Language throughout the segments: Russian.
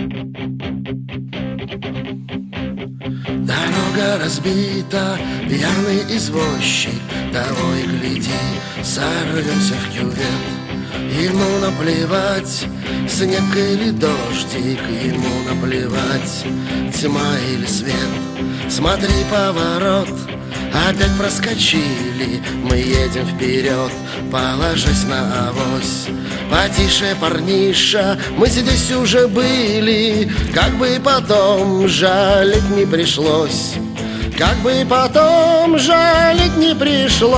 Дорога разбита, пьяный извозчик, того и гляди, сорвемся в кювет. Ему наплевать, снег или дождик, ему наплевать, тьма или свет. Смотри, поворот, опять проскочили, мы едем вперед, положись на авось. Потише, парниша, мы здесь уже были, как бы потом жалеть не пришлось, как бы потом жалеть не пришлось.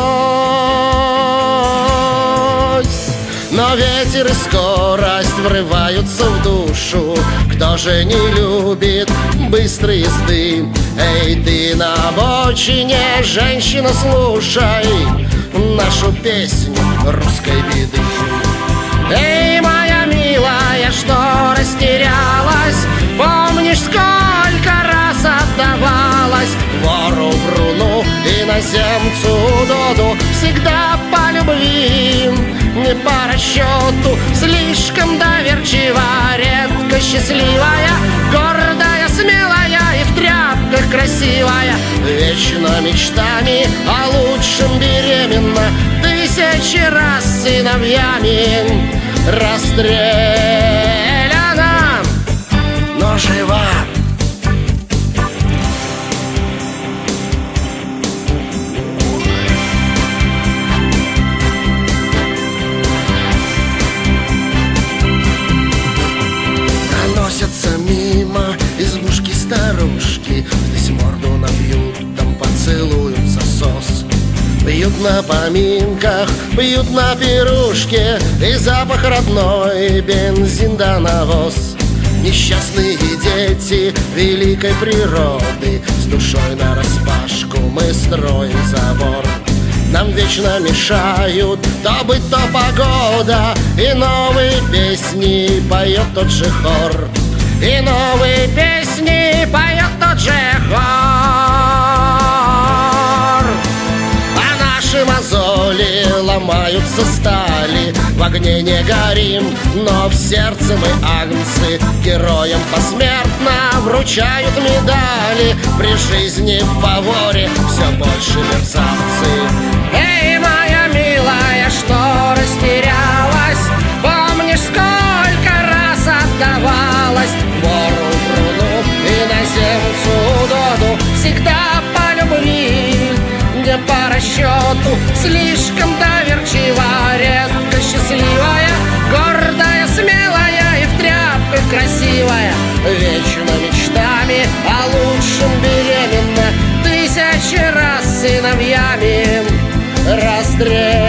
Но ветер и скорость врываются в душу, кто же не любит быстрой езды? Эй, ты на обочине, женщина, слушай нашу песню русской беды. Эй, моя милая, что растерялась? Помнишь, сколько раз отдавалась вору Бруну, иноземцу Доду? Всегда по любви, не по расчету, слишком доверчива, редко счастливая, гордая, смелая и в тряпках красивая, вечно мечтами о лучшем беременна, тысячи раз сыновьями расстреляна, но жива. Проносятся мимо избушки старушки, здесь морду набьют, там поцелуют засос. Пьют на поминках, пьют на пирушке, и запах родной, бензин да навоз. Несчастные дети великой природы, с душой нараспашку мы строим забор. Нам вечно мешают то быт, то погода, и новые песни поет тот же хор, и новые песни поет тот же хор. Мозоли ломаются стали, в огне не горим, но в сердце мы агнцы, героям посмертно вручают медали, при жизни в фаворе все больше мерзавцы. Эй, моя милая, что растерялась? Помнишь, сколько раз отдавалась вору Бруну, иноземцу Доду? Всегда по любви, не по расчету, слишком доверчива, редко счастливая, гордая, смелая и в тряпках красивая, вечно мечтами о лучшем беременна, тысячи раз сыновьями расстреляна.